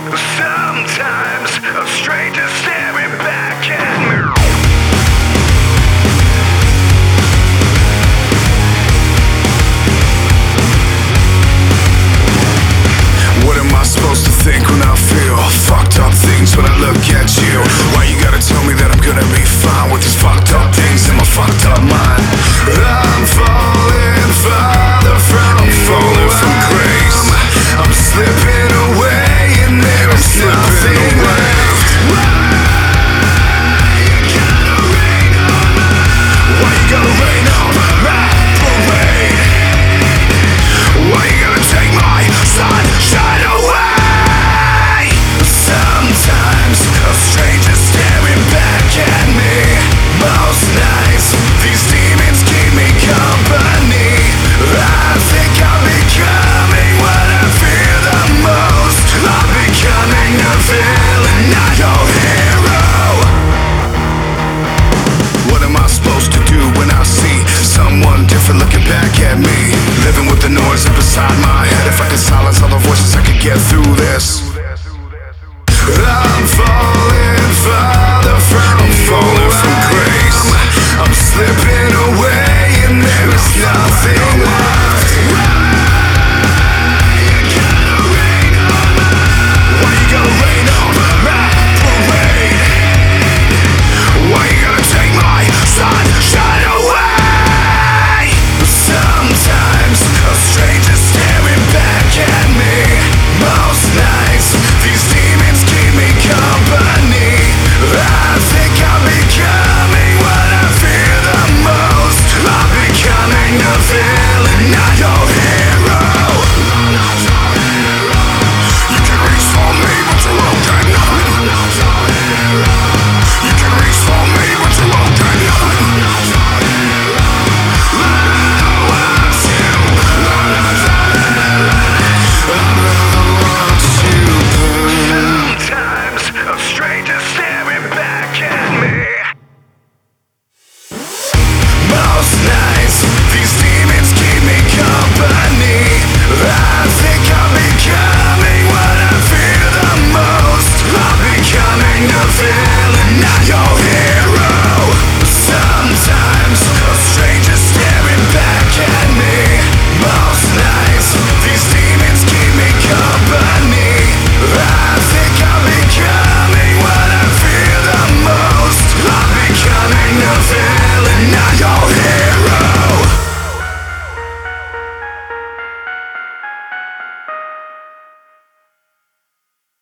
Sometimes a stranger staring back at me. What am I supposed to think when I feel fucked up things when I look at you? Why you gotta tell me that I'm gonna be fine with these fucked up things in my fucked up mind? I'm falling farther from grace. I'm slipping away and there is nothing left. Why you gotta rain on my parade? Why you gotta take my sunshine away? Sometimes a stranger staring back at me. Most nights these demons keep me company. I think I'm becoming what I fear the most. I'm becoming a villain, not your hero. What am I supposed to do when I see someone different looking back at me? Living with the noise up inside my head. If I could silence all the voices, I could get through this.